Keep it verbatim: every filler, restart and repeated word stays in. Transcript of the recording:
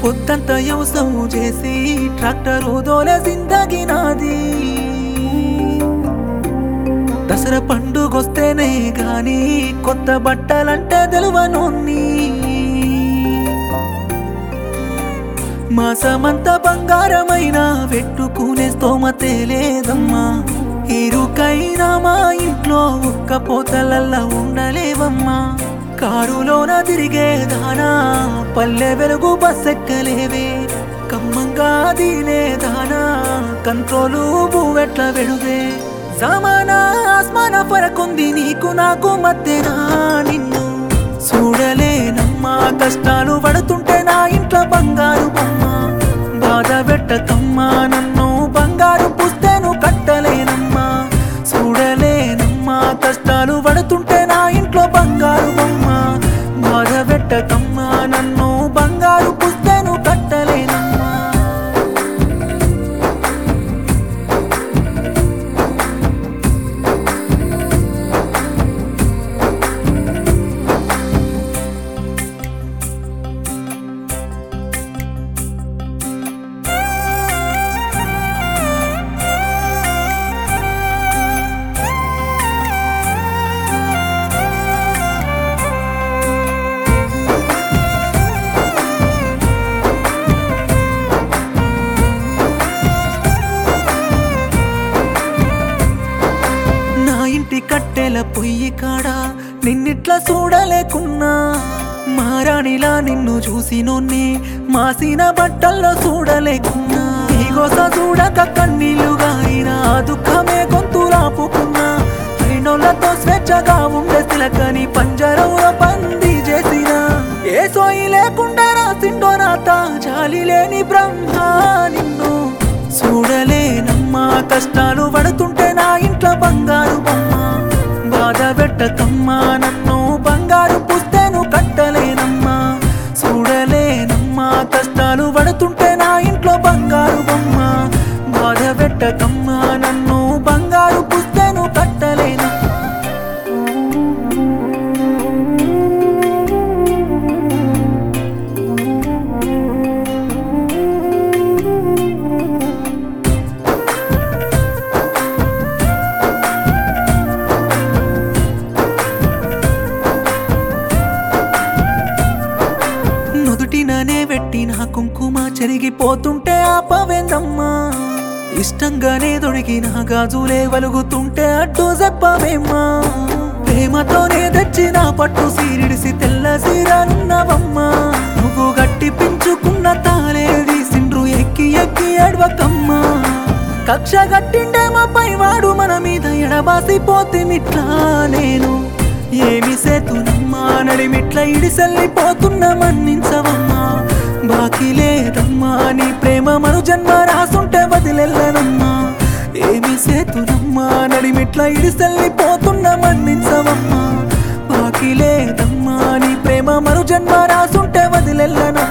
పొద్దంతా వ్యవసాయం చేసి ట్రాక్టరు దోలే జిందగీ నాది. దసరా పండుగొస్తేనే గాని కొత్త బట్టలంటే తెలువనోన్ని. మాసమంతా బంగారమైనా పెట్టుకునే స్తోమతే లేదమ్మా. ఇరుకైనా మా ఇంట్లో ఒక్క పోతలల్లా ఉండలేవమ్మా. కారులోన తిరిగేదానా పల్లె వెలుగు బస్సెక్కలేవే. కమ్మంగా దీనేదానా కంట్రోలు బువ్వెట్ల వెడువే. జమానా ఆస్మాన ఫరకుంది నీకు నాకు మధ్యనా. నిన్ను చూడలేనమ్మా కష్టాలు పడుతుంటే నా ఇంట్లో బంగారు బొమ్మ. బాధ పెట్టకమ్మా నన్ను బంగారు పుస్తెను కట్టలేనమ్మా. చూడలేనమ్మా కష్టాలు పడుతుంటే నా ఇంట్లో బంగారు బొమ్మ. బాధ పెట్టకమ్మా నన్ను బంగారు పుస్తెను కట్టలేనమ్మా. కట్టెల పొయ్యి కాడా నిన్నిట్లా చూడలేకున్నా. మారాణిలా నిన్ను చూసినోన్నే మాసిన బట్టల్లో చూడలేకున్నా. ఈ గోస చూడక కన్నీళ్లు గారినా దుఃఖమే గొంతులాపుకున్నా. అయినోళ్లతో స్వేచ్ఛగా ఉండే తిలకని పంజరంలో పంది చేసిన. ఏ సోయి లేకుండా రాసిండో నాత జాలి లేని బ్రహ్మ. నిన్ను చూడలేనమ్మా కష్టాలు పడుతుంటే నా ఇంట్లో బంగారు బొమ్మ. బాధ పెట్టకమ్మా నన్ను బంగారు పుస్తెను కట్టలేనమ్మా. చూడలేనమ్మా కష్టాలు పడుతుంటే నా ఇంట్లో బంగారు బొమ్మ. బాధ పెట్టకమ్మా నన్ను బంగారు పుస్తెను కట్టలేనమ్మా. నుదుటిననే పెట్టిన కుంకుమ చెరిగిపోతుంటే ఆపవేందమ్మా. ఇష్టంగానే దొడిగిన గాజులే వలుగుతుంటే అడ్డు చెప్పవేమ్మా. ప్రేమతోనే తెచ్చిన పట్టు సీరిడిసి తెల్ల సీరలున్నవమ్మా. నువ్వు గట్టి పెంచుకున్న తాలేది సిండ్రు ఎక్కి ఎక్కి అడవకమ్మా. కక్ష గట్టిండే మా పైవాడు మన మీద ఎడబాసిపోతిమిట్లా. నేను ఏమి సేతునమ్మా నడిమిట్ల ఇడిసెల్లిపోతున్న మన్నించవమ్మా. బాకీ లేదమ్మా నీ ప్రేమ మరు జన్మ రాసుంటే వదిలెల్లనమ్మా. ఏమి సేతునమ్మా నడిమిట్ల ఇడిసెల్లిపోతున్న మన్నించవమ్మా. బాకీ లేదమ్మా నీ ప్రేమ మరు జన్మ రాసుంటే వదిలెల్లనమ్మా.